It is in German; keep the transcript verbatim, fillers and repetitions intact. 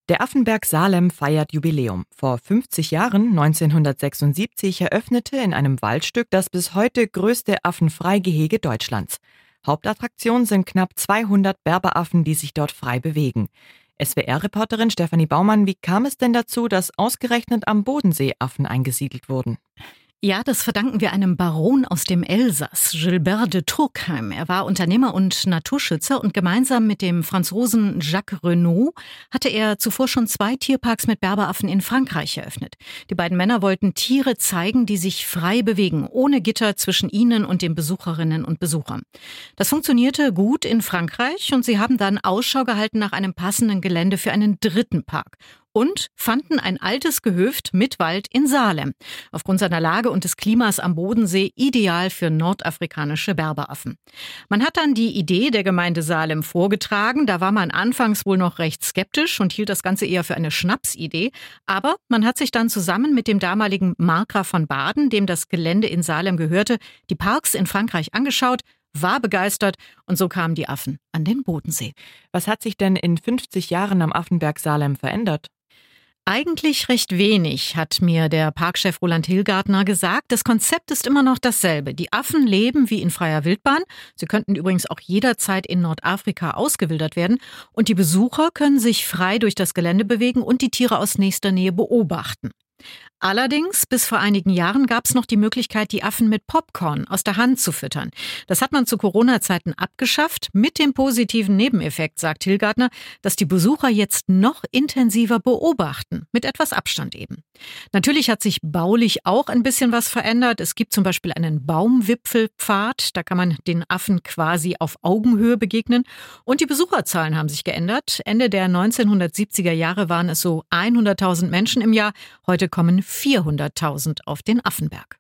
Der Affenberg Salem feiert Jubiläum. Vor fünfzig Jahren, neunzehnhundertsechsundsiebzig, eröffnete in einem Waldstück das bis heute größte Affenfreigehege Deutschlands. Hauptattraktion sind knapp zweihundert Berberaffen, die sich dort frei bewegen. S W R-Reporterin Stefanie Baumann, wie kam es denn dazu, dass ausgerechnet am Bodensee Affen eingesiedelt wurden? Ja, das verdanken wir einem Baron aus dem Elsass, Gilbert de Turckheim. Er war Unternehmer und Naturschützer und gemeinsam mit dem Franzosen Jacques Renaud hatte er zuvor schon zwei Tierparks mit Berberaffen in Frankreich eröffnet. Die beiden Männer wollten Tiere zeigen, die sich frei bewegen, ohne Gitter zwischen ihnen und den Besucherinnen und Besuchern. Das funktionierte gut in Frankreich und sie haben dann Ausschau gehalten nach einem passenden Gelände für einen dritten Park. Und fanden ein altes Gehöft mit Wald in Salem. Aufgrund seiner Lage und des Klimas am Bodensee ideal für nordafrikanische Berberaffen. Man hat dann die Idee der Gemeinde Salem vorgetragen. Da war man anfangs wohl noch recht skeptisch und hielt das Ganze eher für eine Schnapsidee. Aber man hat sich dann zusammen mit dem damaligen Markgraf von Baden, dem das Gelände in Salem gehörte, die Parks in Frankreich angeschaut, war begeistert und so kamen die Affen an den Bodensee. Was hat sich denn in fünfzig Jahren am Affenberg Salem verändert? Eigentlich recht wenig, hat mir der Parkchef Roland Hilgartner gesagt. Das Konzept ist immer noch dasselbe. Die Affen leben wie in freier Wildbahn. Sie könnten übrigens auch jederzeit in Nordafrika ausgewildert werden. Und die Besucher können sich frei durch das Gelände bewegen und die Tiere aus nächster Nähe beobachten. Allerdings, bis vor einigen Jahren gab es noch die Möglichkeit, die Affen mit Popcorn aus der Hand zu füttern. Das hat man zu Corona-Zeiten abgeschafft, mit dem positiven Nebeneffekt, sagt Hilgartner, dass die Besucher jetzt noch intensiver beobachten, mit etwas Abstand eben. Natürlich hat sich baulich auch ein bisschen was verändert. Es gibt zum Beispiel einen Baumwipfelpfad, da kann man den Affen quasi auf Augenhöhe begegnen. Und die Besucherzahlen haben sich geändert. Ende der neunzehnhundertsiebziger Jahre waren es so hunderttausend Menschen im Jahr. Heute kommen vierhunderttausend auf den Affenberg.